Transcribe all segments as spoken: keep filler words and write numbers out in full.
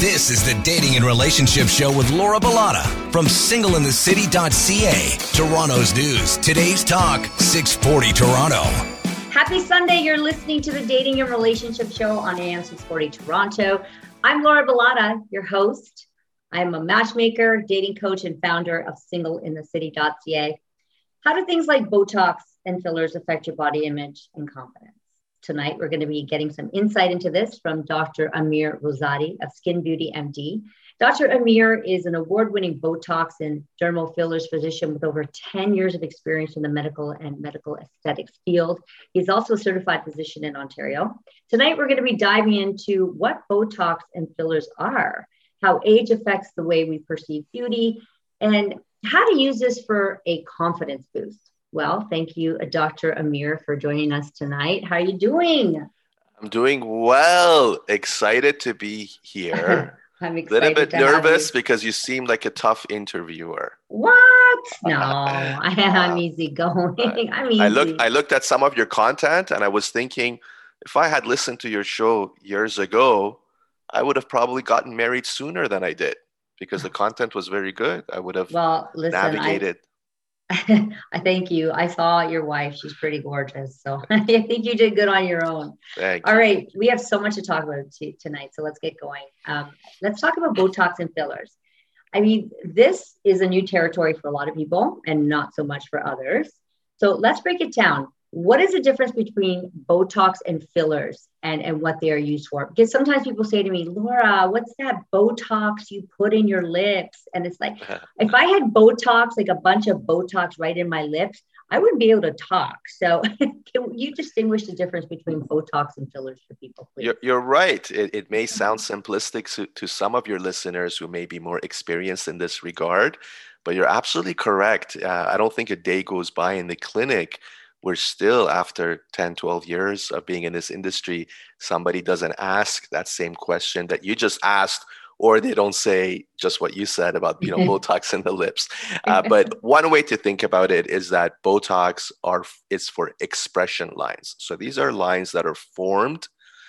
This is the Dating and Relationship Show with Laura Bilotta from single in the city dot c a, Toronto's news, today's talk, six forty Toronto. Happy Sunday. You're listening to the Dating and Relationship Show on A M six forty Toronto. I'm Laura Bilotta, your host. I'm a matchmaker, dating coach, and founder of single in the city dot c a. How do things like Botox and fillers affect your body image and confidence? Tonight, we're going to be getting some insight into this from Doctor Amir Rosati of Skin Beauty M D. Doctor Amir is an award-winning Botox and dermal fillers physician with over ten years of experience in the medical and medical aesthetics field. He's also a certified physician in Ontario. Tonight, we're going to be diving into what Botox and fillers are, how age affects the way we perceive beauty, and how to use this for a confidence boost. Well, thank you, Doctor Amir, for joining us tonight. How are you doing? I'm doing well. Excited to be here. I'm excited. A little bit to nervous because you seem like a tough interviewer. What? No, I'm easygoing. I'm easy. I looked, I looked at some of your content and I was thinking, if I had listened to your show years ago, I would have probably gotten married sooner than I did because the content was very good. I would have well, listen, navigated. I- I thank you. I saw your wife. She's pretty gorgeous. So I think you did good on your own. Thank All you. right. We have so much to talk about t- tonight. So let's get going. Um, let's talk about Botox and fillers. I mean, this is a new territory for a lot of people and not so much for others. So let's break it down. What is the difference between Botox and fillers and, and what they are used for? Because sometimes people say to me, Laura, what's that Botox you put in your lips? And it's like, if I had Botox, like a bunch of Botox right in my lips, I wouldn't be able to talk. So can you distinguish the difference between Botox and fillers for people, please? You're, you're right. It, it may sound simplistic to, to some of your listeners who may be more experienced in this regard, but you're absolutely correct. Uh, I don't think a day goes by in the clinic we're still, after ten, twelve years of being in this industry, somebody doesn't ask that same question that you just asked, or they don't say just what you said about, you know, Botox in the lips. Uh, but one way to think about it is that Botox are is for expression lines. So these are lines that are formed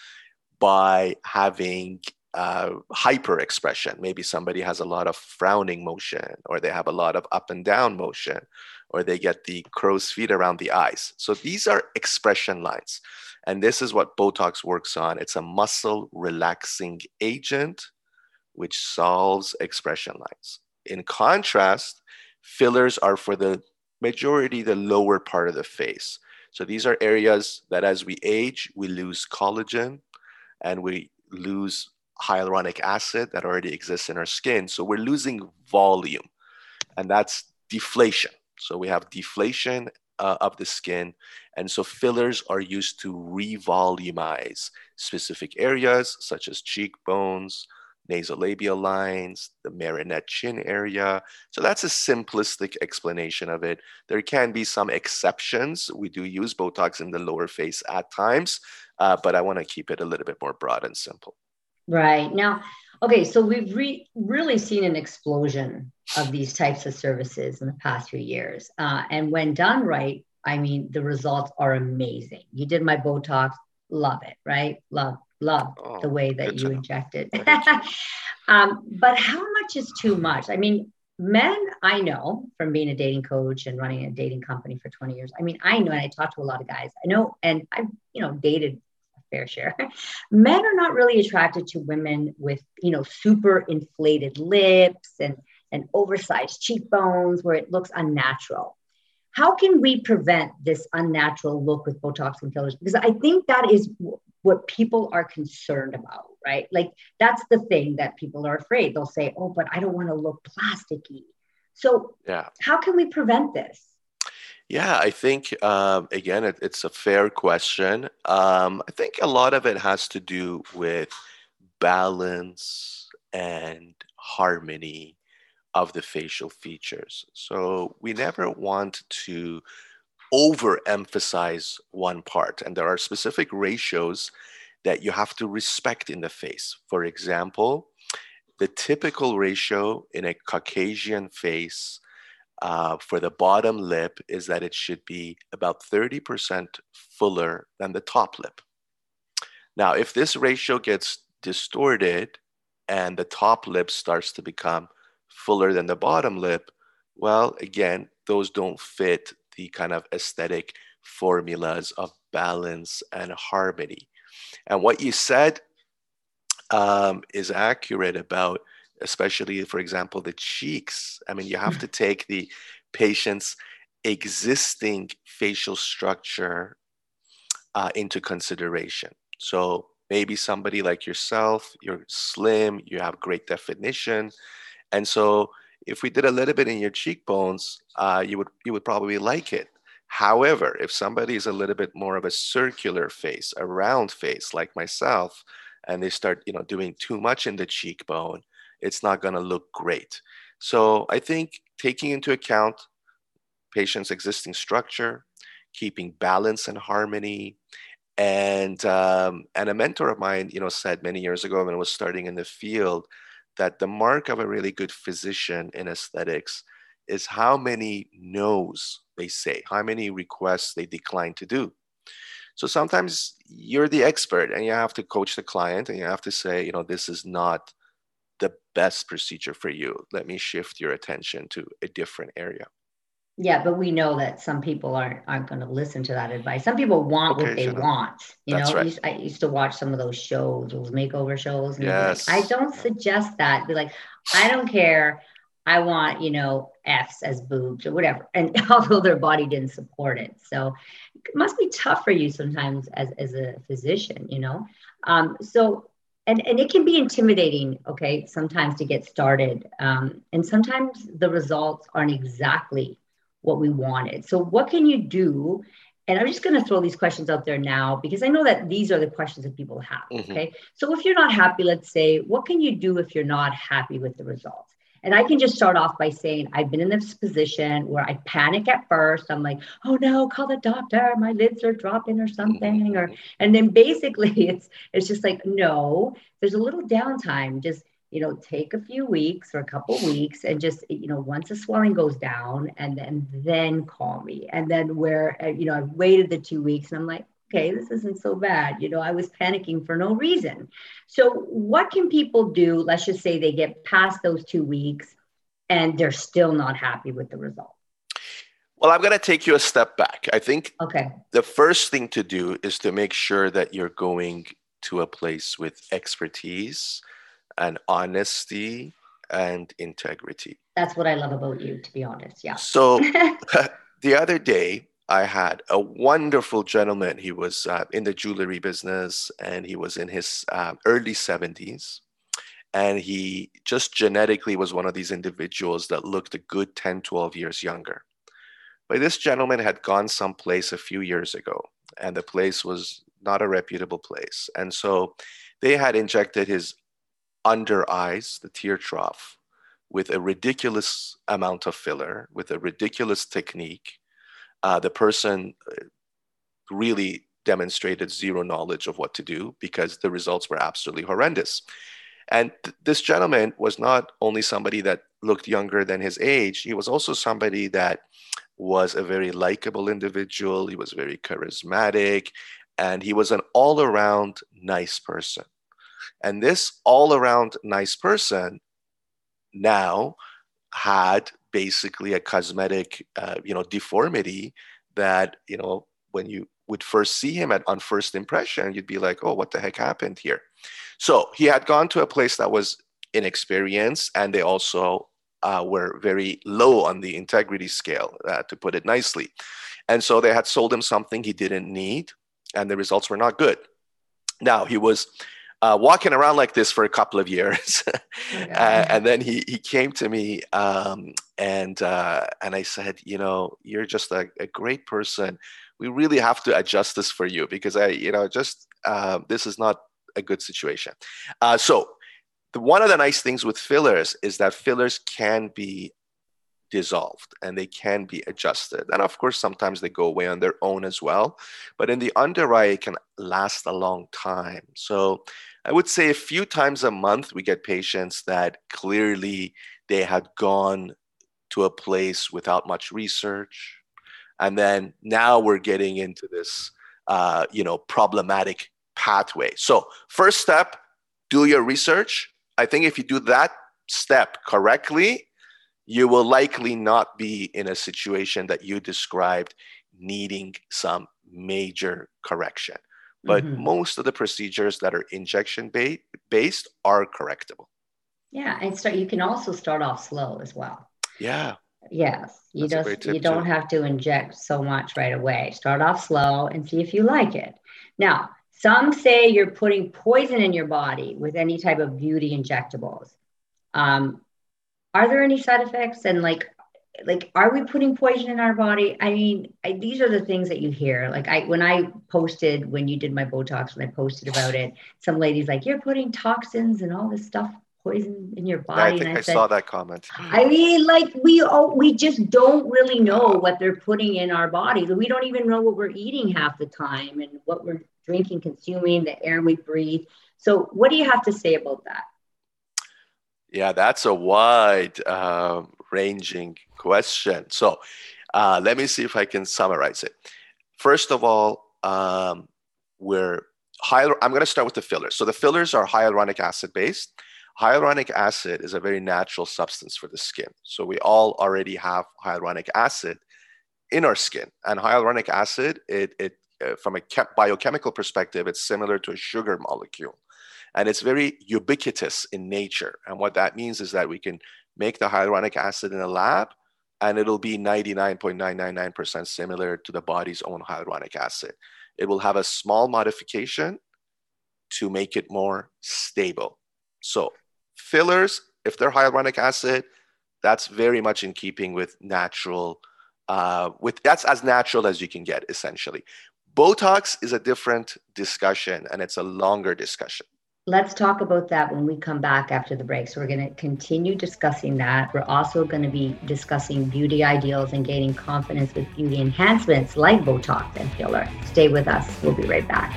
by having uh, hyper expression. Maybe somebody has a lot of frowning motion, or they have a lot of up and down motion, or they get the crow's feet around the eyes. So these are expression lines. And this is what Botox works on. It's a muscle relaxing agent which solves expression lines. In contrast, fillers are for the majority, the lower part of the face. So these are areas that as we age, we lose collagen and we lose hyaluronic acid that already exists in our skin. So we're losing volume, and that's deflation. So we have deflation uh, of the skin. And so fillers are used to revolumize specific areas such as cheekbones, nasolabial lines, the Marinette chin area. So that's a simplistic explanation of it. There can be some exceptions. We do use Botox in the lower face at times, uh, but I want to keep it a little bit more broad and simple. Right. Now, okay, so we've re- really seen an explosion of these types of services in the past few years. Uh, and when done right, I mean, the results are amazing. You did my Botox, love it, right? Love, love Oh, the way that you know. inject it. um, but how much is too much? I mean, men, I know from being a dating coach and running a dating company for twenty years. I mean, I know, and I talk to a lot of guys. I know, and I've, you know, dated fair share. Men are not really attracted to women with, you know, super inflated lips and, and oversized cheekbones where it looks unnatural. How can we prevent this unnatural look with Botox and fillers? Because I think that is w- what people are concerned about, right? Like that's the thing that people are afraid. They'll say, oh, but I don't want to look plasticky. So yeah. How can we prevent this? Yeah, I think, um, again, it, it's a fair question. Um, I think a lot of it has to do with balance and harmony of the facial features. So we never want to overemphasize one part. And there are specific ratios that you have to respect in the face. For example, the typical ratio in a Caucasian face Uh, for the bottom lip is that it should be about thirty percent fuller than the top lip. Now, if this ratio gets distorted, and the top lip starts to become fuller than the bottom lip, well, again, those don't fit the kind of aesthetic formulas of balance and harmony. And what you said um, is accurate about, especially, for example, the cheeks. I mean, you have to take the patient's existing facial structure uh, into consideration. So maybe somebody like yourself, you're slim, you have great definition. And so if we did a little bit in your cheekbones, uh, you would you would probably like it. However, if somebody is a little bit more of a circular face, a round face like myself, and they start, you know, doing too much in the cheekbone, it's not going to look great. So I think taking into account patient's existing structure, keeping balance and harmony, and um, and a mentor of mine, you know, said many years ago when I was starting in the field that the mark of a really good physician in aesthetics is how many no's they say, how many requests they decline to do. So sometimes you're the expert and you have to coach the client and you have to say, you know, this is not the best procedure for you. Let me shift your attention to a different area. Yeah, but we know that some people aren't aren't going to listen to that advice. Some people want what they want. You That's know, right. I used, I used to watch some of those shows, those makeover shows, and Yes. Be like, I don't suggest that. Be like, I don't care. I want, you know, F's as boobs or whatever. And although their body didn't support it. So it must be tough for you sometimes as, as a physician, you know? Um, so, and, and it can be intimidating, okay, sometimes to get started. Um, and sometimes the results aren't exactly what we wanted. So what can you do? And I'm just going to throw these questions out there now, because I know that these are the questions that people have. Mm-hmm. Okay. So if you're not happy, let's say, what can you do if you're not happy with the results? And I can just start off by saying, I've been in this position where I panic at first. I'm like, oh no, call the doctor. My lids are dropping or something. Mm-hmm. Or, and then basically it's, it's just like, no, there's a little downtime. Just, you know, take a few weeks or a couple weeks and just, you know, once the swelling goes down and then, then call me. And then where, you know, I've waited the two weeks and I'm like, okay, this isn't so bad. You know, I was panicking for no reason. So what can people do? Let's just say they get past those two weeks and they're still not happy with the result. Well, I'm going to take you a step back. I think okay. the first thing to do is to make sure that you're going to a place with expertise and honesty and integrity. That's what I love about you, to be honest. Yeah. So the other day, I had a wonderful gentleman. He was uh, in the jewelry business and he was in his uh, early seventies. And he just genetically was one of these individuals that looked a good ten, twelve years younger. But this gentleman had gone someplace a few years ago, and the place was not a reputable place. And so they had injected his under eyes, the tear trough, with a ridiculous amount of filler, with a ridiculous technique. Uh, the person really demonstrated zero knowledge of what to do because the results were absolutely horrendous. And th- this gentleman was not only somebody that looked younger than his age, he was also somebody that was a very likable individual. He was very charismatic, and he was an all-around nice person. And this all-around nice person now had basically a cosmetic, uh, you know, deformity that, you know, when you would first see him at, on first impression, you'd be like, oh, what the heck happened here? So he had gone to a place that was inexperienced, and they also uh, were very low on the integrity scale, uh, to put it nicely. And so they had sold him something he didn't need, and the results were not good. Now, he was Uh, walking around like this for a couple of years. uh, and then he he came to me um, and uh, and I said, you know, you're just a, a great person. We really have to adjust this for you because I, you know, just uh, this is not a good situation. Uh, so the, one of the nice things with fillers is that fillers can be dissolved and they can be adjusted. And of course, sometimes they go away on their own as well. But in the under eye, it can last a long time. So I would say a few times a month, we get patients that clearly they had gone to a place without much research. And then now we're getting into this, uh, you know, problematic pathway. So first step, do your research, I think if you do that step correctly, you will likely not be in a situation that you described needing some major correction. But Mm-hmm. most of the procedures that are injection ba- based are correctable. Yeah, and start. You can also start off slow as well. Yeah. Yes, you That's a just great tip you don't too. have to inject so much right away. Start off slow and see if you like it. Now, some say you're putting poison in your body with any type of beauty injectables. Um, are there any side effects? And like, like, are we putting poison in our body? I mean, I, these are the things that you hear. Like, I when I posted when you did my Botox, when I posted about it, some ladies like you're putting toxins and all this stuff, poison in your Yeah, I body, and think I I said, saw that comment. I mean, like we oh, we just don't really know Uh, what they're putting in our bodies. We don't even know what we're eating half the time and what we're drinking, consuming, the air we breathe. So, what do you have to say about that? yeah, that's a wide um, ranging question. So uh, let me see if I can summarize it. First of all, um, we're hyal- I'm going to start with the fillers. So the fillers are hyaluronic acid based. Hyaluronic acid is a very natural substance for the skin. So we all already have hyaluronic acid in our skin. And hyaluronic acid, it, it uh, from a chem- biochemical perspective, it's similar to a sugar molecule. And it's very ubiquitous in nature. And what that means is that we can make the hyaluronic acid in a lab and it'll be ninety-nine point nine nine nine percent similar to the body's own hyaluronic acid. It will have a small modification to make it more stable. So fillers, if they're hyaluronic acid, that's very much in keeping with natural, uh, with that's as natural as you can get, essentially. Botox is a different discussion and it's a longer discussion. Let's talk about that when we come back after the break. So, we're going to continue discussing that. We're also going to be discussing beauty ideals and gaining confidence with beauty enhancements like Botox and filler. Stay with us. We'll be right back.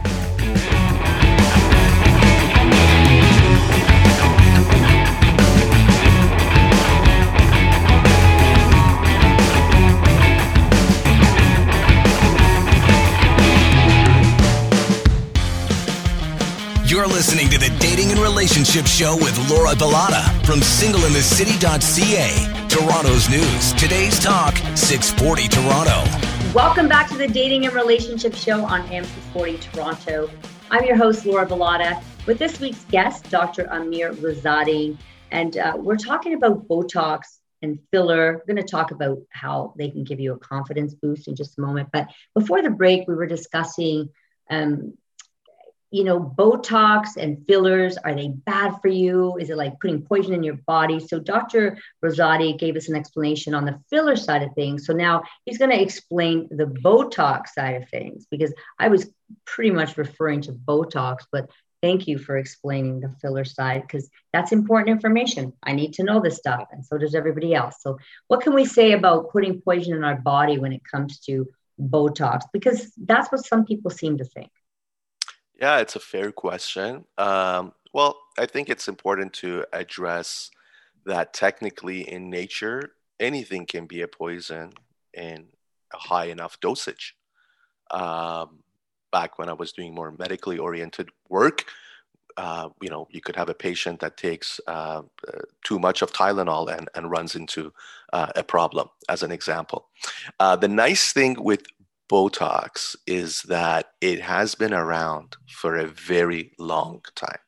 You're listening to the Dating and Relationship Show with Laura Bilotta from single in the city dot c a, Toronto's news. Today's talk, six forty Toronto. Welcome back to the Dating and Relationship Show on A M six forty Toronto. I'm your host, Laura Bilotta, with this week's guest, Doctor Amir Rezadi. And uh, we're talking about Botox and filler. We're going to talk about how they can give you a confidence boost in just a moment. But before the break, we were discussing um, you know, Botox and fillers, are they bad for you? Is it like putting poison in your body? So Doctor Rezadi gave us an explanation on the filler side of things. So now he's going to explain the Botox side of things, because I was pretty much referring to Botox, but thank you for explaining the filler side, because that's important information. I need to know this stuff, and so does everybody else. So what can we say about putting poison in our body when it comes to Botox? Because that's what some people seem to think. Yeah, it's a fair question. Um, well, I think it's important to address that technically in nature, anything can be a poison in a high enough dosage. Um, back when I was doing more medically oriented work, uh, you know, you could have a patient that takes uh, uh, too much of Tylenol and, and runs into uh, a problem, as an example. Uh, the nice thing with Botox is that it has been around for a very long time.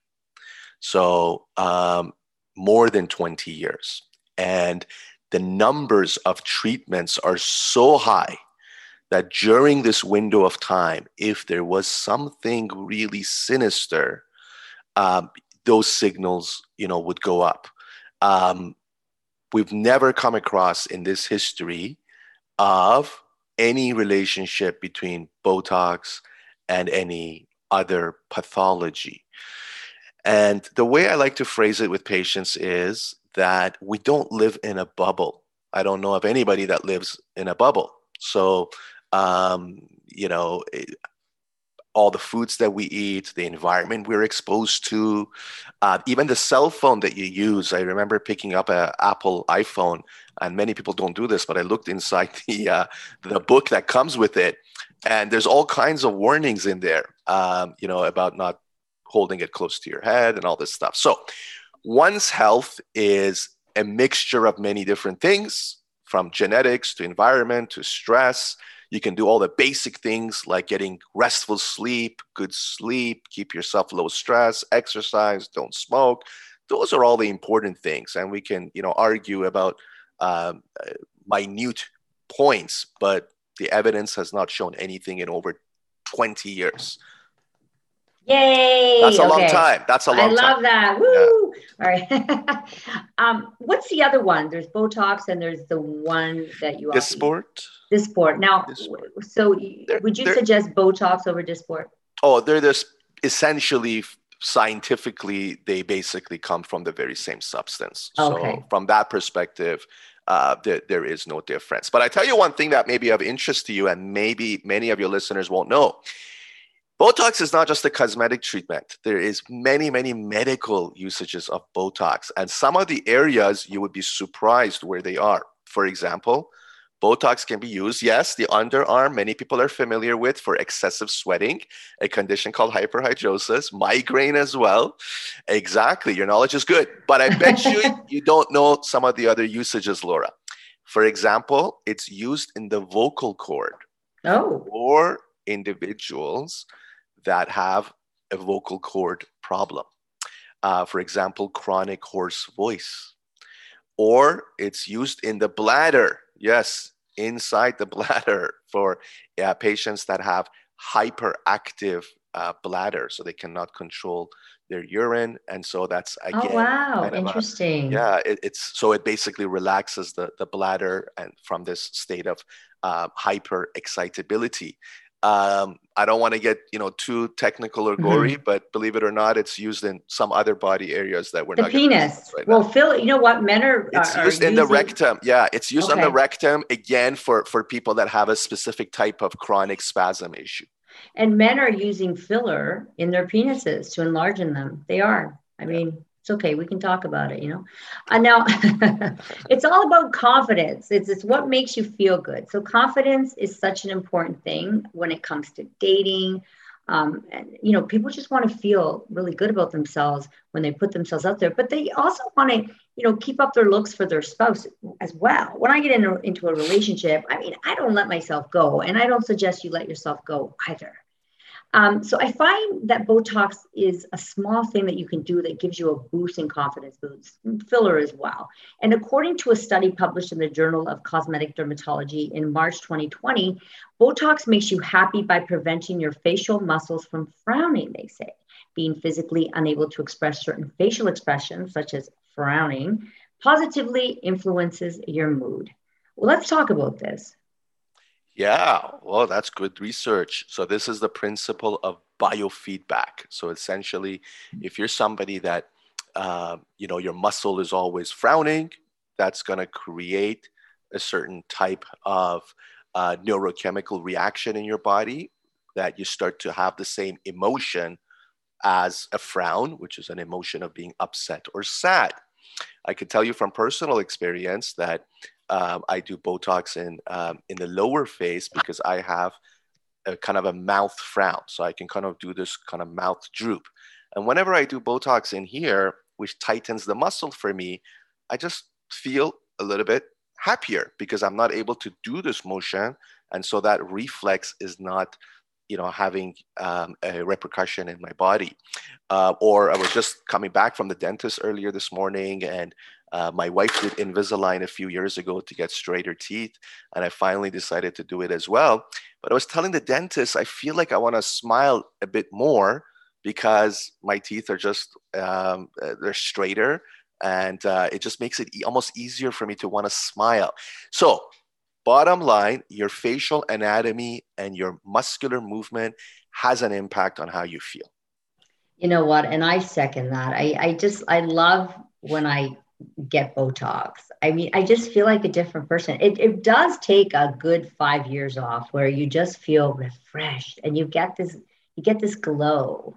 So um, more than twenty years. And the numbers of treatments are so high that during this window of time, if there was something really sinister, um, those signals, you know, would go up. Um, we've never come across in this history of any relationship between Botox and any other pathology. And the way I like to phrase it with patients is that we don't live in a bubble. I don't know of anybody that lives in a bubble. So, um, you know, it, all the foods that we eat, the environment we're exposed to, uh, even the cell phone that you use. I remember picking up an Apple iPhone, and many people don't do this, but I looked inside the uh, the book that comes with it, and there's all kinds of warnings in there, um, you know, about not holding it close to your head and all this stuff. So one's health is a mixture of many different things, from genetics to environment to stress. You can do all the basic things like getting restful sleep, good sleep, keep yourself low stress, exercise, don't smoke. Those are all the important things. And we can, you know, argue about um, minute points, but the evidence has not shown anything in over twenty years. Yay! That's a okay. long time. That's a long time. I love time. that. Woo! Yeah. All right. um, what's the other one? There's Botox and there's the one that you Dysport. Dysport. Now, Dysport. so they're, would you suggest Botox over Dysport? Oh, they're this essentially scientifically, they basically come from the very same substance. Okay. So from that perspective, uh, there, there is no difference. But I tell you one thing that may be of interest to you, and maybe many of your listeners won't know. Botox is not just a cosmetic treatment. There is many, many medical usages of Botox. And some of the areas you would be surprised where they are. For example, Botox can be used, yes, the underarm, many people are familiar with for excessive sweating, a condition called hyperhidrosis, migraine as well. Exactly, your knowledge is good. But I bet you you don't know some of the other usages, Laura. For example, it's used in the vocal cord. Oh. For individuals that have a vocal cord problem. Uh, for example, chronic hoarse voice. Or it's used in the bladder. Yes, inside the bladder for uh, patients that have hyperactive uh, bladder, so they cannot control their urine. And so that's, again, oh, wow, kind of interesting. A, yeah, it, it's so it basically relaxes the, the bladder and from this state of uh, hyper excitability. Um, I don't want to get, you know, too technical or gory, mm-hmm. but believe it or not, it's used in some other body areas that we're the not going to penis. Right well, now. Phil, you know what? Men are. It's are, used are in using... the rectum. Yeah, it's used okay. on the rectum again for for people that have a specific type of chronic spasm issue. And men are using filler in their penises to enlarge them. They are. I yeah. mean. It's okay. We can talk about it, you know. And now it's all about confidence. It's, it's what makes you feel good. So confidence is such an important thing when it comes to dating. Um, and, you know, people just want to feel really good about themselves when they put themselves out there, but they also want to, you know, keep up their looks for their spouse as well. When I get into, into a relationship, I mean, I don't let myself go, and I don't suggest you let yourself go either. Um, so I find that Botox is a small thing that you can do that gives you a boost in confidence, boost filler as well. And according to a study published in the Journal of Cosmetic Dermatology in March twenty twenty, Botox makes you happy by preventing your facial muscles from frowning, they say. Being physically unable to express certain facial expressions, such as frowning, positively influences your mood. Well, let's talk about this. Yeah, well, that's good research. So this is the principle of biofeedback. So essentially, if you're somebody that, uh, you know, your muscle is always frowning, that's going to create a certain type of uh, neurochemical reaction in your body that you start to have the same emotion as a frown, which is an emotion of being upset or sad. I can tell you from personal experience that Um, I do Botox in um, in the lower face because I have a kind of a mouth frown. So I can kind of do this kind of mouth droop. And whenever I do Botox in here, which tightens the muscle for me, I just feel a little bit happier because I'm not able to do this motion. And so that reflex is not, you know, having um, a repercussion in my body. Uh, or I was just coming back from the dentist earlier this morning, and Uh, my wife did Invisalign a few years ago to get straighter teeth, and I finally decided to do it as well. But I was telling the dentist, I feel like I want to smile a bit more because my teeth are just, um, they're straighter, and uh, it just makes it e- almost easier for me to want to smile. So bottom line, your facial anatomy and your muscular movement has an impact on how you feel. You know what? And I second that. I, I just, I love when I get Botox. I mean, I just feel like a different person. It, it does take a good five years off where you just feel refreshed and you get this, you get this glow.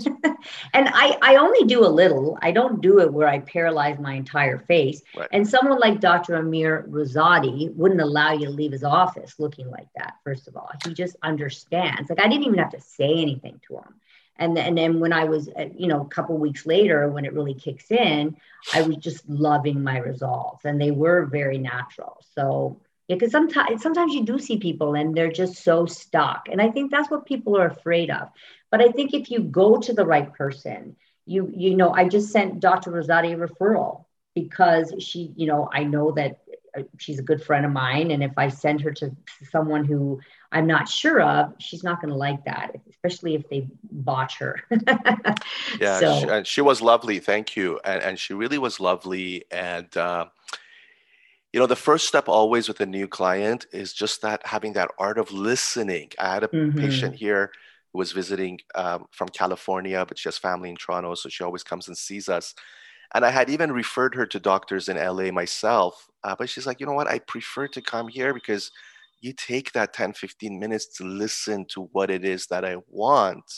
And I, I only do a little. I don't do it where I paralyze my entire face. Right. And someone like Doctor Amir Rosati wouldn't allow you to leave his office looking like that. First of all, he just understands. Like I didn't even have to say anything to him. And then, and then when I was, you know, a couple of weeks later, when it really kicks in, I was just loving my results, and they were very natural. So, yeah, because sometimes, sometimes you do see people and they're just so stuck. And I think that's what people are afraid of. But I think if you go to the right person, you, you know, I just sent Doctor Rosati a referral because she, you know, I know that she's a good friend of mine. And if I send her to someone who I'm not sure of, she's not going to like that, especially if they botch her. Yeah, so. she, and she was lovely. Thank you. And, and she really was lovely. And, uh, you know, the first step always with a new client is just that having that art of listening. I had a Mm-hmm. patient here who was visiting um, from California, but she has family in Toronto. So she always comes and sees us. And I had even referred her to doctors in L A myself. Uh, but she's like, you know what? I prefer to come here because you take that ten, fifteen minutes to listen to what it is that I want,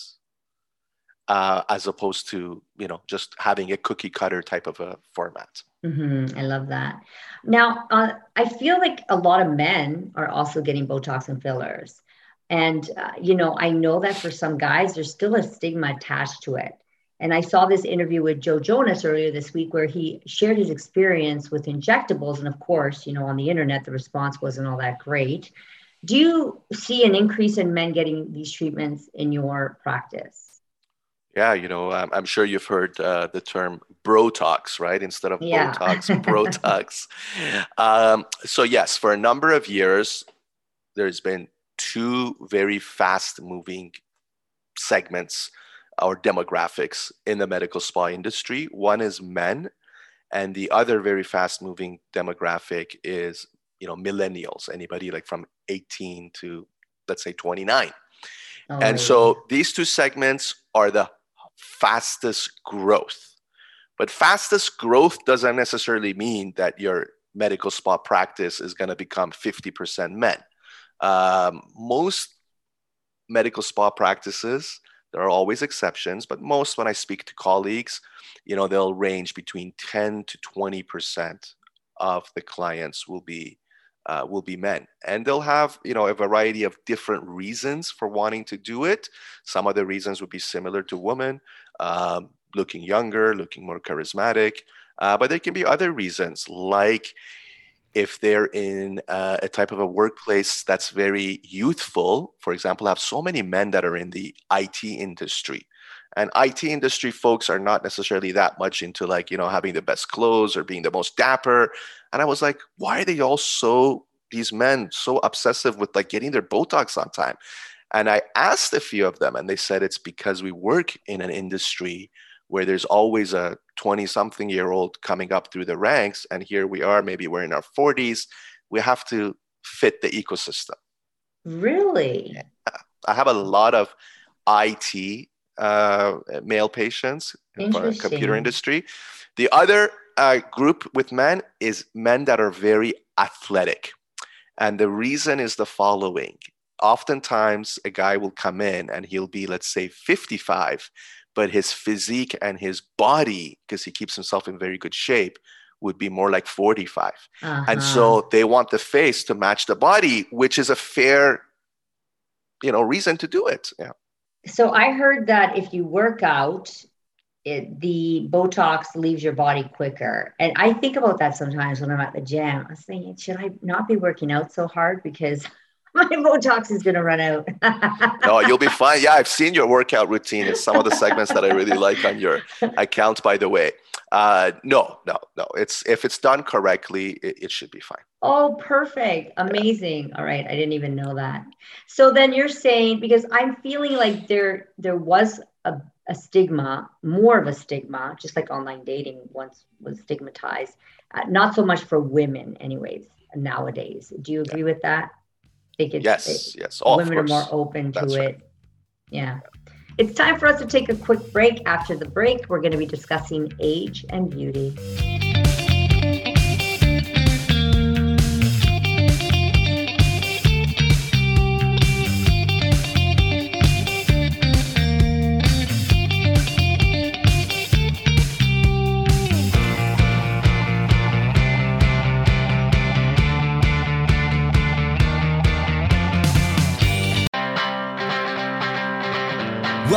uh, as opposed to, you know, just having a cookie cutter type of a format. Mm-hmm. I love that. Now, uh, I feel like a lot of men are also getting Botox and fillers. And, uh, you know, I know that for some guys, there's still a stigma attached to it. And I saw this interview with Joe Jonas earlier this week where he shared his experience with injectables. And of course, you know, on the internet, the response wasn't all that great. Do you see an increase in men getting these treatments in your practice? Yeah, you know, I'm, I'm sure you've heard uh, the term Brotox, right? Instead of yeah. Botox, Brotox. um, so yes, for a number of years, there's been two very fast-moving segments or demographics in the medical spa industry. One is men, and the other very fast-moving demographic is, you know, millennials, anybody like from eighteen to, let's say, twenty-nine. Oh, and yeah. So these two segments are the fastest growth. But fastest growth doesn't necessarily mean that your medical spa practice is going to become fifty percent men. Um, most medical spa practices, there are always exceptions, but most, when I speak to colleagues, you know, they'll range between ten to twenty percent of the clients will be uh, will be men. And they'll have, you know, a variety of different reasons for wanting to do it. Some of the reasons would be similar to women, um, looking younger, looking more charismatic. Uh, but there can be other reasons, like if they're in uh, a type of a workplace that's very youthful. For example, I have so many men that are in the I T industry. And I T industry folks are not necessarily that much into, like, you know, having the best clothes or being the most dapper. And I was like, why are they all so, these men, so obsessive with like getting their Botox on time? And I asked a few of them, and they said it's because we work in an industry where there's always a twenty-something-year-old coming up through the ranks. And here we are, maybe we're in our forties. We have to fit the ecosystem. Really? I have a lot of I T uh, male patients for the computer industry. The other uh, group with men is men that are very athletic. And the reason is the following. Oftentimes, a guy will come in and he'll be, let's say, fifty-five, but his physique and his body, because he keeps himself in very good shape, would be more like forty-five. Uh-huh. And so they want the face to match the body, which is a fair, you know, reason to do it. Yeah. So I heard that if you work out, it, the Botox leaves your body quicker. And I think about that sometimes when I'm at the gym. I was thinking, should I not be working out so hard because my Botox is going to run out? No, you'll be fine. Yeah, I've seen your workout routine in some of the segments that I really like on your account, by the way. Uh, no, no, no. It's if it's done correctly, it, it should be fine. Oh, perfect. Amazing. Yeah. All right. I didn't even know that. So then you're saying, because I'm feeling like there, there was a, a stigma, more of a stigma, just like online dating once was stigmatized, uh, not so much for women anyways, nowadays. Do you agree yeah. with that? Think it's, yes, it, yes. Oh, women are more open to That's it. Right. Yeah. It's time for us to take a quick break. After the break, we're going to be discussing age and beauty.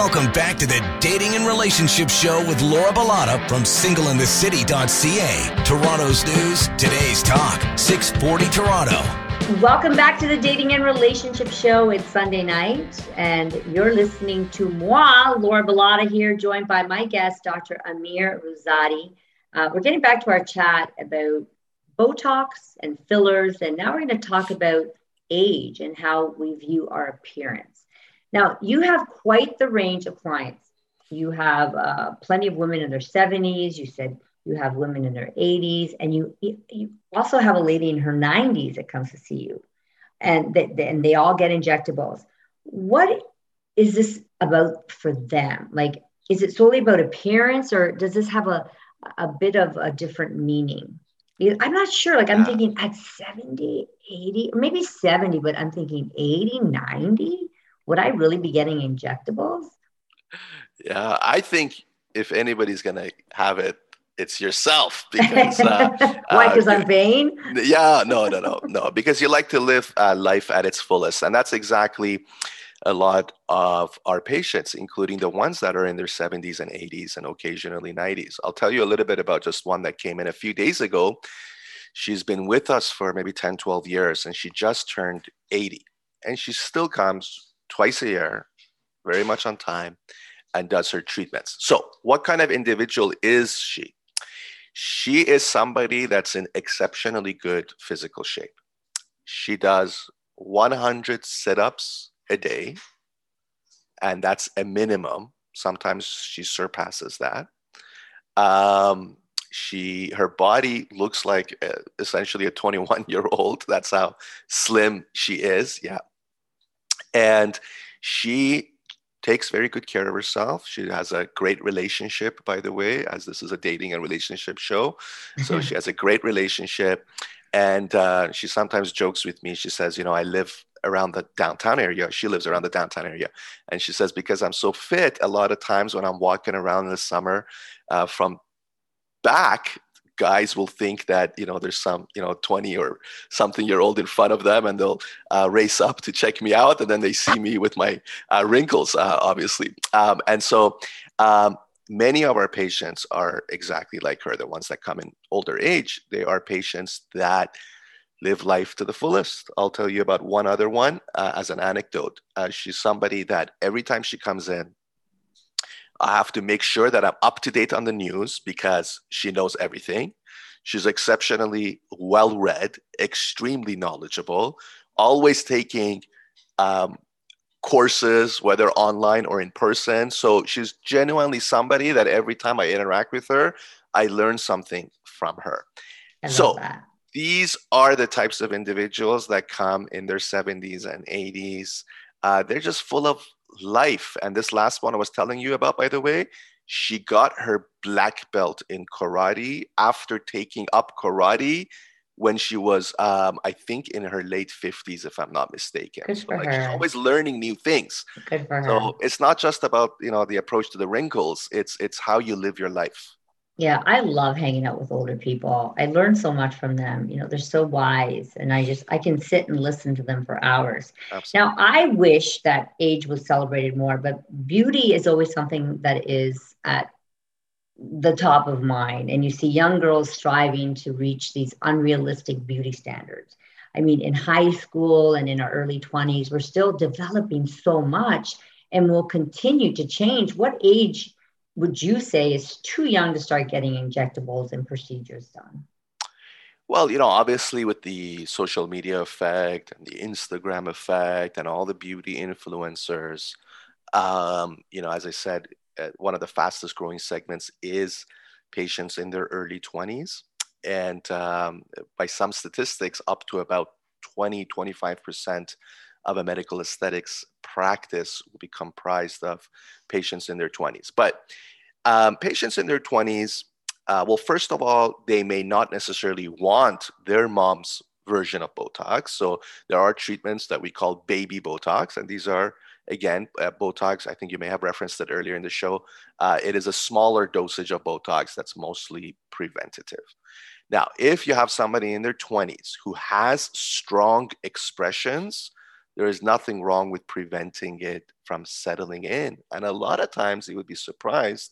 Welcome back to the Dating and Relationship Show with Laura Bilotta from single in the city dot c a. Toronto's news, today's talk, six forty Toronto. Welcome back to the Dating and Relationship Show. It's Sunday night, and you're listening to moi, Laura Bilotta here, joined by my guest, Doctor Amir Ruzadi. Uh, we're getting back to our chat about Botox and fillers, and now we're going to talk about age and how we view our appearance. Now, you have quite the range of clients. You have uh, plenty of women in their seventies. You said you have women in their eighties, and you you also have a lady in her nineties that comes to see you, and they, and they all get injectables. What is this about for them? Like, is it solely about appearance, or does this have a a bit of a different meaning? I'm not sure. Like, I'm yeah. thinking at seventy, eighty, or maybe seventy, but I'm thinking eighty, ninety. Would I really be getting injectables? Yeah, I think if anybody's going to have it, it's yourself. Because uh, why? Because uh, I'm vain? Yeah, no, no, no, no. Because you like to live uh, life at its fullest. And that's exactly a lot of our patients, including the ones that are in their seventies and eighties and occasionally nineties. I'll tell you a little bit about just one that came in a few days ago. She's been with us for maybe ten, twelve years, and she just turned eighty. And she still comes twice a year, very much on time, and does her treatments. So what kind of individual is she? She is somebody that's in exceptionally good physical shape. She does one hundred sit-ups a day, and that's a minimum. Sometimes she surpasses that. Um, she, her body looks like uh, essentially a twenty-one-year-old. That's how slim she is. Yeah. And she takes very good care of herself. She has a great relationship, by the way, as this is a dating and relationship show. So she has a great relationship. And uh, she sometimes jokes with me. She says, you know, I live around the downtown area. She lives around the downtown area. And she says, because I'm so fit, a lot of times when I'm walking around in the summer uh, from back, guys will think that, you know, there's some, you know, twenty or something year old in front of them, and they'll uh, race up to check me out. And then they see me with my uh, wrinkles, uh, obviously. Um, and so um, many of our patients are exactly like her. The ones that come in older age, they are patients that live life to the fullest. I'll tell you about one other one uh, as an anecdote. Uh, she's somebody that every time she comes in, I have to make sure that I'm up to date on the news because she knows everything. She's exceptionally well-read, extremely knowledgeable, always taking um, courses, whether online or in person. So she's genuinely somebody that every time I interact with her, I learn something from her. I love so that. These are the types of individuals that come in their seventies and eighties. Uh, they're just full of life. And this last one I was telling you about, by the way, she got her black belt in karate after taking up karate when she was, um, I think, in her late fifties, if I'm not mistaken. Good so, for like, her. She's always learning new things. Good for her. So it's not just about, you know, the approach to the wrinkles. It's it's how you live your life. Yeah, I love hanging out with older people. I learn so much from them. You know, they're so wise, and I just, I can sit and listen to them for hours. Absolutely. Now, I wish that age was celebrated more, but beauty is always something that is at the top of mind. And you see young girls striving to reach these unrealistic beauty standards. I mean, in high school and in our early twenties, we're still developing so much and will continue to change. What age would you say is too young to start getting injectables and procedures done? Well, you know, obviously with the social media effect and the Instagram effect and all the beauty influencers, um, you know, as I said, uh, one of the fastest growing segments is patients in their early twenties. And um, by some statistics, up to about twenty, twenty-five percent of a medical aesthetics practice will be comprised of patients in their twenties. But um, patients in their twenties, uh, well, first of all, they may not necessarily want their mom's version of Botox. So there are treatments that we call baby Botox, and these are, again, uh, Botox, I think you may have referenced it earlier in the show. Uh, it is a smaller dosage of Botox that's mostly preventative. Now, if you have somebody in their twenties who has strong expressions, there is nothing wrong with preventing it from settling in. And a lot of times you would be surprised,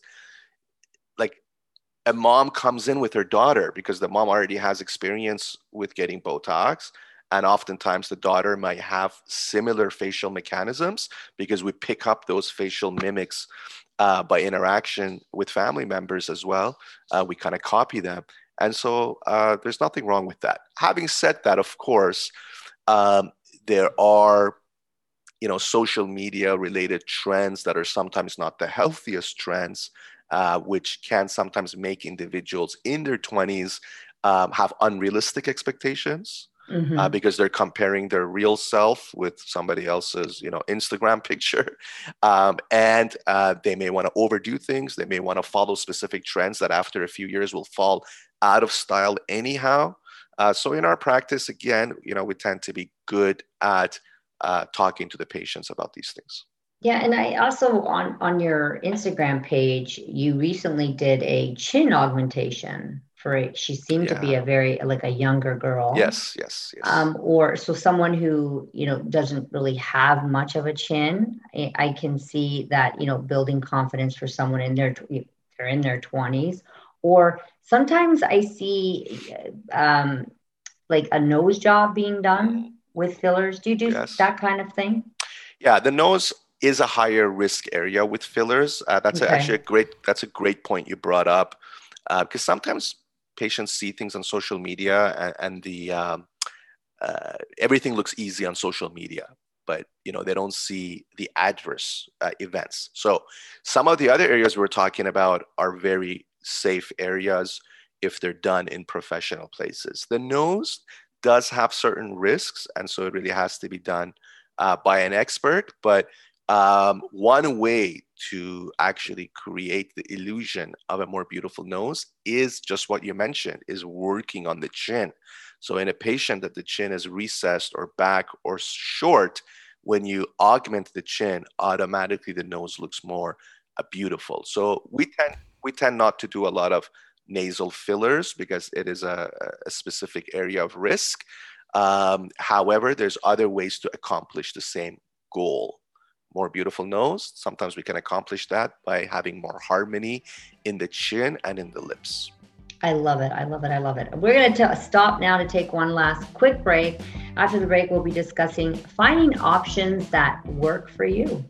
like a mom comes in with her daughter because the mom already has experience with getting Botox. And oftentimes the daughter might have similar facial mechanisms because we pick up those facial mimics uh, by interaction with family members as well. Uh, we kind of copy them. And so uh, there's nothing wrong with that. Having said that, of course, um, there are, you know, social media related trends that are sometimes not the healthiest trends, uh, which can sometimes make individuals in their twenties um, have unrealistic expectations. Mm-hmm. Uh, because they're comparing their real self with somebody else's, you know, Instagram picture. Um, and uh, they may want to overdo things. They may want to follow specific trends that after a few years will fall out of style anyhow. Uh, so in our practice, again, you know, we tend to be good at uh, talking to the patients about these things. Yeah. And I also, on, on your Instagram page, you recently did a chin augmentation for it. She seemed yeah. to be a very, like a younger girl. Yes, yes, yes. Um, or so someone who, you know, doesn't really have much of a chin. I, I can see that, you know, building confidence for someone in their, they're in their twenties. Or sometimes I see um, like a nose job being done with fillers. Do you do yes. that kind of thing? Yeah, the nose is a higher risk area with fillers. Uh, that's okay. a, actually a great, that's a great point you brought up. Uh, because sometimes patients see things on social media and, and the um, uh, everything looks easy on social media, but you know they don't see the adverse uh, events. So some of the other areas we're talking about are very safe areas if they're done in professional places. The nose does have certain risks, and so it really has to be done uh, by an expert. But um, one way to actually create the illusion of a more beautiful nose is just what you mentioned, is working on the chin. So in a patient that the chin is recessed or back or short, when you augment the chin, automatically the nose looks more uh, beautiful. So we tend we tend not to do a lot of nasal fillers because it is a, a specific area of risk. Um, however, there's other ways to accomplish the same goal. More beautiful nose. Sometimes we can accomplish that by having more harmony in the chin and in the lips. I love it. I love it. I love it. We're going to stop now to take one last quick break. After the break, we'll be discussing finding options that work for you.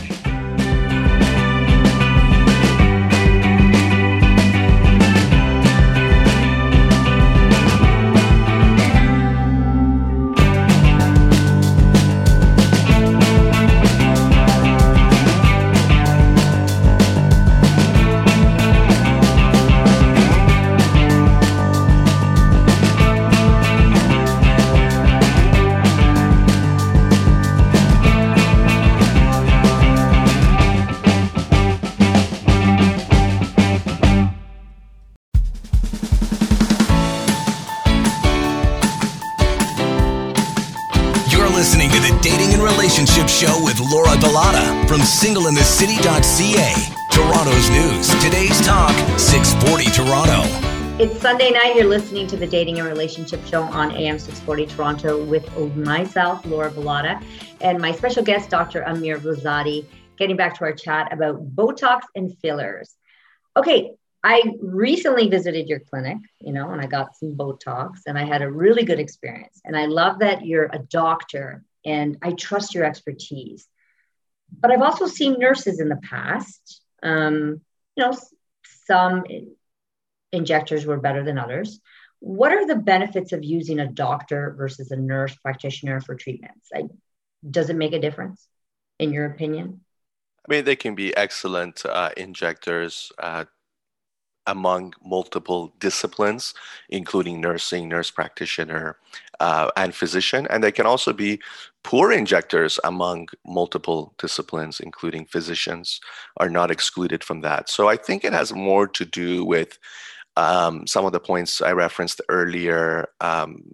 Listening to the Dating and Relationship Show with Laura Bilotta from single in the city dot c a, Toronto's news. Today's talk, six forty Toronto. It's Sunday night. You're listening to the Dating and Relationship Show on A M six forty Toronto with myself, Laura Bilotta, and my special guest, Doctor Amir Vazadi, getting back to our chat about Botox and fillers. Okay. I recently visited your clinic, you know, and I got some Botox and I had a really good experience. And I love that you're a doctor and I trust your expertise. But I've also seen nurses in the past. Um, you know, some injectors were better than others. What are the benefits of using a doctor versus a nurse practitioner for treatments? I, does it make a difference in your opinion? I mean, they can be excellent uh, injectors uh, among multiple disciplines, including nursing, nurse practitioner, uh, and physician. And they can also be poor injectors among multiple disciplines, including physicians are not excluded from that. So I think it has more to do with um, some of the points I referenced earlier, um,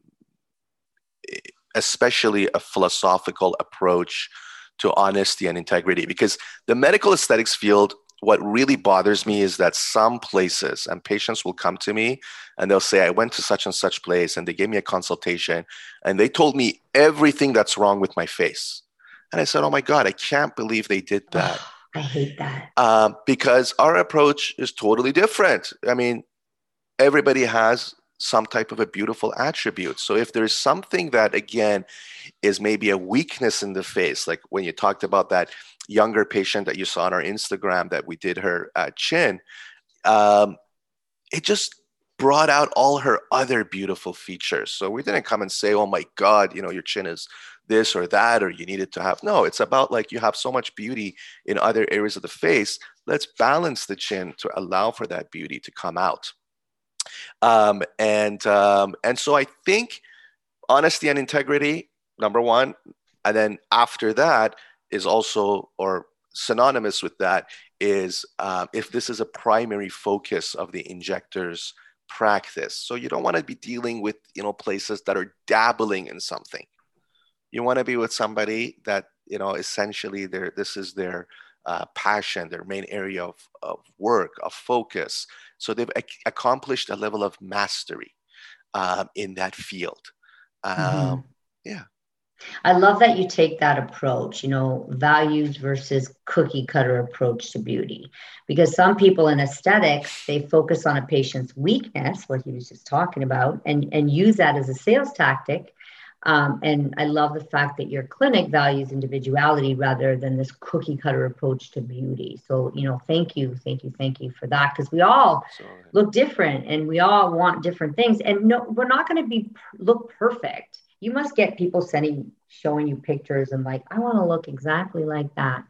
especially a philosophical approach to honesty and integrity, because the medical aesthetics field, what really bothers me is that some places, and patients will come to me and they'll say, I went to such and such place and they gave me a consultation and they told me everything that's wrong with my face. And I said, oh my God, I can't believe they did that. Oh, I hate that. Um, because our approach is totally different. I mean, everybody has some type of a beautiful attribute. So if there's something that, again, is maybe a weakness in the face, like when you talked about that younger patient that you saw on our Instagram that we did her uh, chin, um, it just brought out all her other beautiful features. So we didn't come and say, oh my God, you know, your chin is this or that, or you needed to have, no, it's about like you have so much beauty in other areas of the face. Let's balance the chin to allow for that beauty to come out. Um, and, um, and so I think honesty and integrity, number one, and then after that is also, or synonymous with that is uh, if this is a primary focus of the injector's practice. So you don't want to be dealing with, you know, places that are dabbling in something. You want to be with somebody that, you know, essentially their this is their uh, passion, their main area of, of work, of focus. So they've ac- accomplished a level of mastery um, in that field. Um, Mm-hmm. Yeah. I love that you take that approach, you know, values versus cookie cutter approach to beauty. Because some people in aesthetics, they focus on a patient's weakness, what he was just talking about, and, and use that as a sales tactic. Um, and I love the fact that your clinic values individuality rather than this cookie cutter approach to beauty. So, you know, thank you, thank you, thank you for that, because we all Sorry. look different and we all want different things. And no, we're not going to be look perfect. You must get people sending, showing you pictures and like, I want to look exactly like that.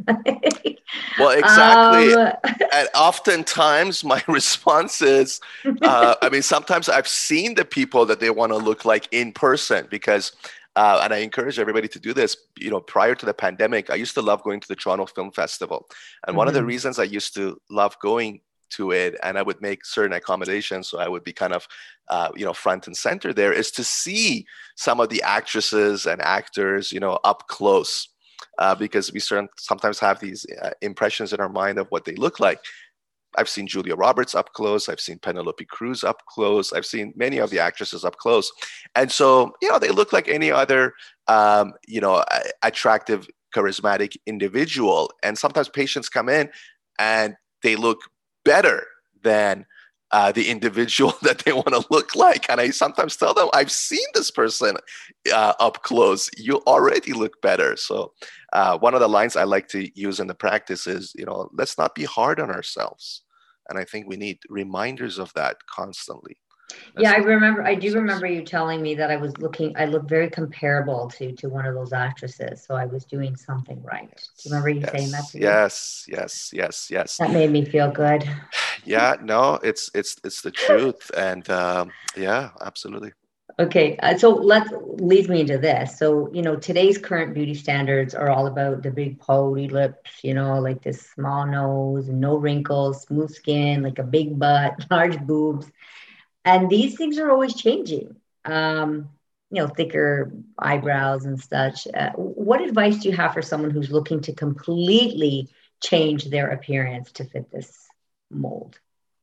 Well, exactly. Um, And oftentimes my response is, uh, I mean, sometimes I've seen the people that they want to look like in person because, uh, and I encourage everybody to do this, you know, prior to the pandemic, I used to love going to the Toronto Film Festival. And mm-hmm. one of the reasons I used to love going to it, and I would make certain accommodations, so I would be kind of, uh, you know, front and center there, is to see some of the actresses and actors, you know, up close. Uh, because we certain, sometimes have these uh, impressions in our mind of what they look like. I've seen Julia Roberts up close. I've seen Penelope Cruz up close. I've seen many of the actresses up close. And so, you know, they look like any other, um, you know, attractive, charismatic individual. And sometimes patients come in and they look better than Uh, the individual that they want to look like. And I sometimes tell them, I've seen this person uh, up close. You already look better. So uh, one of the lines I like to use in the practice is, you know, let's not be hard on ourselves. And I think we need reminders of that constantly. That's yeah, I remember, I do remember you telling me that I was looking, I looked very comparable to, to one of those actresses. So I was doing something right. Do you remember you yes, saying that to me? Yes, yes, yes, yes. That made me feel good. Yeah, no, it's, it's, it's the truth. And um, yeah, absolutely. Okay, uh, so let's lead me into this. So, you know, today's current beauty standards are all about the big pouty lips, you know, like this small nose, no wrinkles, smooth skin, like a big butt, large boobs. And these things are always changing, um, you know, thicker eyebrows and such. Uh, what advice do you have for someone who's looking to completely change their appearance to fit this mold?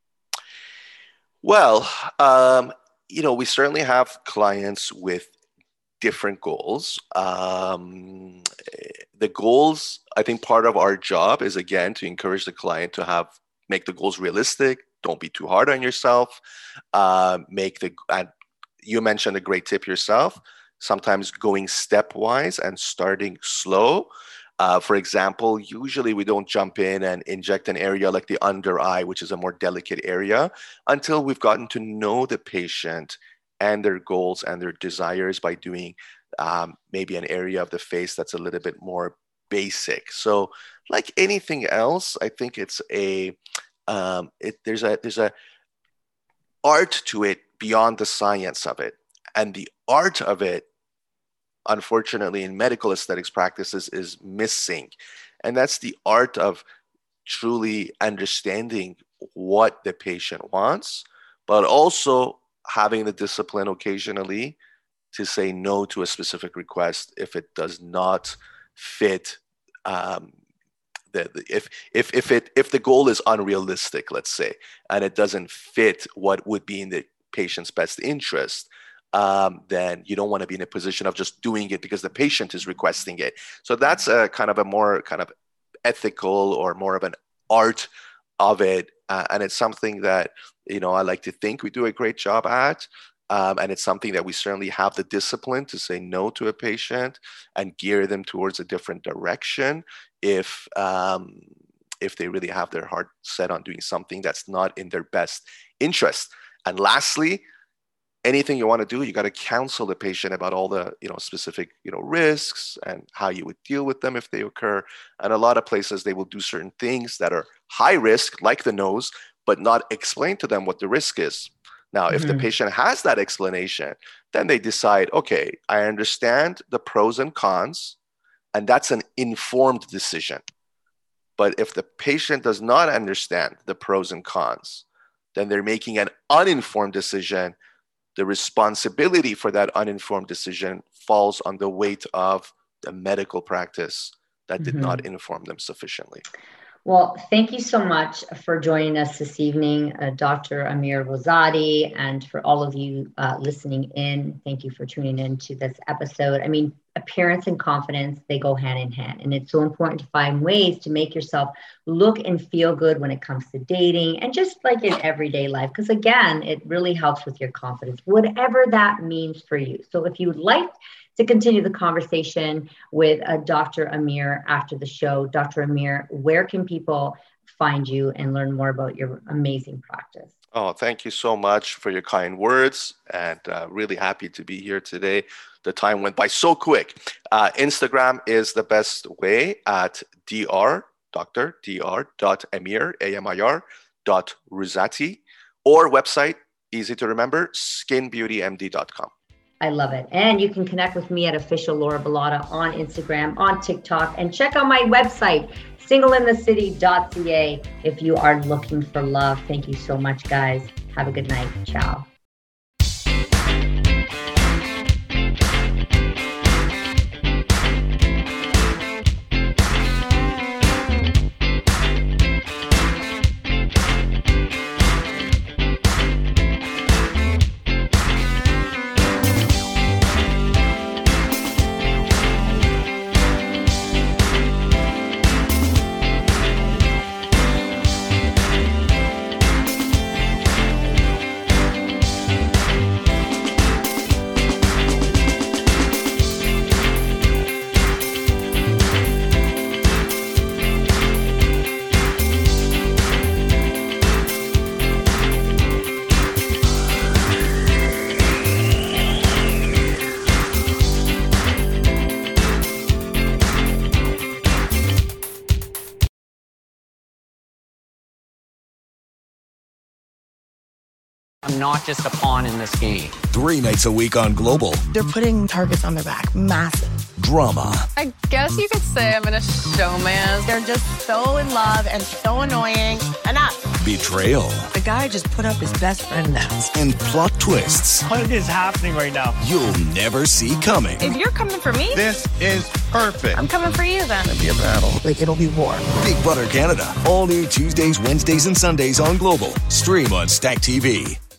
Well, um, you know, we certainly have clients with different goals. Um, the goals, I think part of our job is, again, to encourage the client to have, make the goals realistic. Don't be too hard on yourself. Uh, make the, and you mentioned a great tip yourself, sometimes going stepwise and starting slow. Uh, for example, usually we don't jump in and inject an area like the under eye, which is a more delicate area, until we've gotten to know the patient and their goals and their desires by doing um, maybe an area of the face that's a little bit more basic. So like anything else, I think it's a, um, it, there's a, there's a art to it beyond the science of it. And the art of it, unfortunately, in medical aesthetics practices is missing. And that's the art of truly understanding what the patient wants, but also having the discipline occasionally to say no to a specific request if it does not fit um, the, the if if if it if the goal is unrealistic, let's say, and it doesn't fit what would be in the patient's best interest. um, then you don't want to be in a position of just doing it because the patient is requesting it. So that's a kind of a more kind of ethical or more of an art of it. Uh, and it's something that, you know, I like to think we do a great job at. Um, and it's something that we certainly have the discipline to say no to a patient and gear them towards a different direction if um, if they really have their heart set on doing something that's not in their best interest. And lastly, anything you want to do, you got to counsel the patient about all the, you know, specific, you know, risks and how you would deal with them if they occur. And a lot of places, they will do certain things that are high risk, like the nose, but not explain to them what the risk is. Now, if mm-hmm. the patient has that explanation, then they decide, okay, I understand the pros and cons, and that's an informed decision. But if the patient does not understand the pros and cons, then they're making an uninformed decision. The responsibility for that uninformed decision falls on the weight of the medical practice that mm-hmm. did not inform them sufficiently. Well, thank you so much for joining us this evening, uh, Doctor Amir Vozadi, and for all of you uh, listening in. Thank you for tuning in to this episode. I mean, appearance and confidence, they go hand in hand. And it's so important to find ways to make yourself look and feel good when it comes to dating and just like in everyday life. Because again, it really helps with your confidence, whatever that means for you. So if you would like to continue the conversation with uh, Doctor Amir after the show, Doctor Amir, where can people find you and learn more about your amazing practice? Oh, thank you so much for your kind words, and uh, really happy to be here today. The time went by so quick. Uh, Instagram is the best way at dr, doctor, dr dot amir, A M I R, dot Ruzati, or website, easy to remember, skin beauty m d dot com. I love it. And you can connect with me at Official Laura Bilotta on Instagram, on TikTok, and check out my website, single in the city dot c a, if you are looking for love. Thank you so much, guys. Have a good night. Ciao. I'm not just a pawn in this game. Three nights a week on Global. They're putting targets on their back. Massive. Drama. I guess you could say I'm in a showman. They're just so in love and so annoying. Enough. Betrayal. The guy just put up his best friend now. And plot twists. What is happening right now? You'll never see coming. If you're coming for me, this is perfect. I'm coming for you then. It'll be a battle. Like, it'll be war. Big Brother Canada. All new Tuesdays, Wednesdays, and Sundays on Global. Stream on Stack T V.